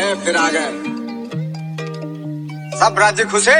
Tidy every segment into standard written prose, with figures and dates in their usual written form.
गए फिर आ गए, सब राज्य खुशे।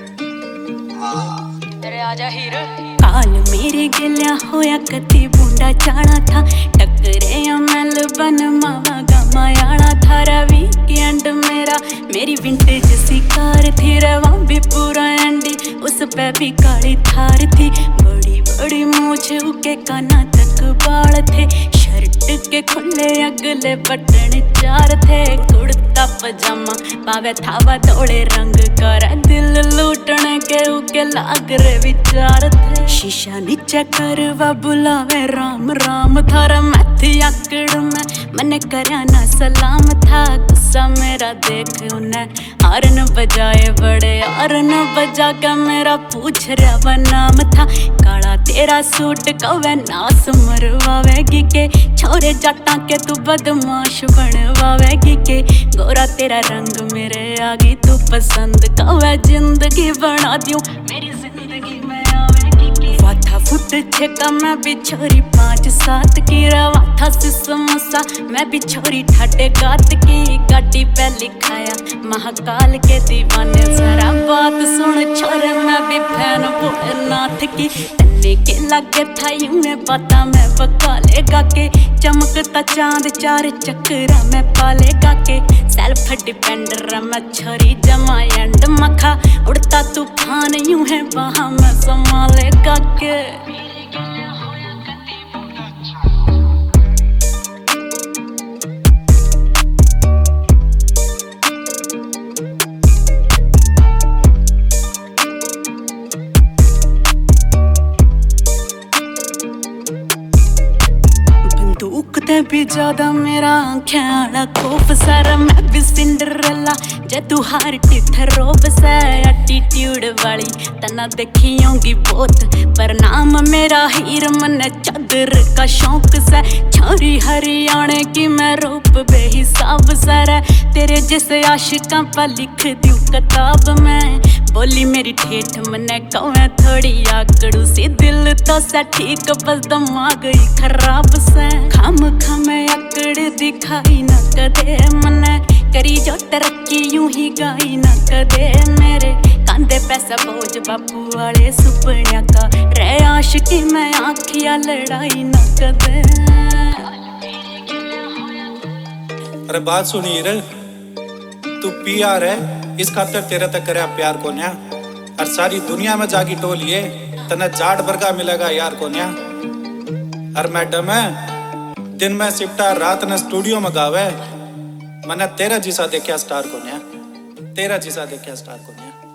अरे आजा हीरो। काल मेरे गिल्या होया कति बूंदा चाणा था, टकरे मैल बन मावा गमायाना था। वीकेंड मेरा मेरी विंटेज सी कार थी, रवा भी पूरा एंडी उस पे भी काली थार थी। बड़ी बड़ी मूछ के काना तक बाल थे, शर्ट के खुले अगले बटन चार थे। कुर्ता पजामा पावे थावा थोड़े रंग कर, दिल लूटने के उके लाग रे विचार थे। शीशा नीचे करवा बुलावे राम राम थारा मैथी आकड़ में मने करया ना सलाम था। गुस्सा मेरा देख उन्हें हारन बजाए बड़े हारन बजा के मेरा पूछ रहा वा नाम था। काला तेरा सूट कवे नास मरवावेगी के, छोरे जाटा के तू बदमाश बनवावेगी के। गोरा तेरा रंग मेरे आगी तू पसंद कवे, जिंदगी बना दियो मेरी जिंदगी में आवेगी के। वाथा फुट छेका मैं भी छोरी 5-7 की, रवा था समोसा मैं भी छोरी ठाटे गात की। गाड़ी पे लिखाया महाकाल के दीवाने, जरा बात सुन छोरे मैं भी फैन भोलेनाथ की। तन्ने के लागे था यूं में पता मैं बकालेगा के, चमकता चांद चार चक्रा में पालेगा के। सेल्फ डिपेंडर मैं छोरी जमा एंड मखा, उड़ता तूफान यूं है वहां मैं संभालेगा के। दुखते भी ज्यादा मेरा आँखें आला खोफ सारा, मैं भी सिंडरेला जे तू हार टिथ रोब से। एटीट्यूड वाली तना देखी होंगी बहुत, पर नाम मेरा हीर मने चादर का शौक से। छोरी हरियाणे की मैं रूप बेहिसाब सारा, तेरे जैसे आशिकां पर लिख दूं किताब में। बोली मेरी ठेठ मने कवे थोड़ी आकड़ू सी, दिल तो सा ठीक बस दिमाग ही खराब से। खाम खामे आकड़ दिखाई न कदे मने, करी जो तरक्की यूं ही गाई न कदे। मेरे कांधे पैसा बोझ बापू वाले सुपनिया का, रे आशिकी मैं आखिया लड़ाई न कदे। अरे बात सुनी रे, तू PR है इस खातर तेरे तक करे प्यार को न्या, और सारी दुनिया में जागी टोलिए तने जाट बरगा मिलेगा यार को न्या। और मैडम है दिन में सिपटा रात ने स्टूडियो में गावे, मैंने तेरा जिसा देखा स्टार को न्या, तेरा जिसा देखा स्टार को न्या।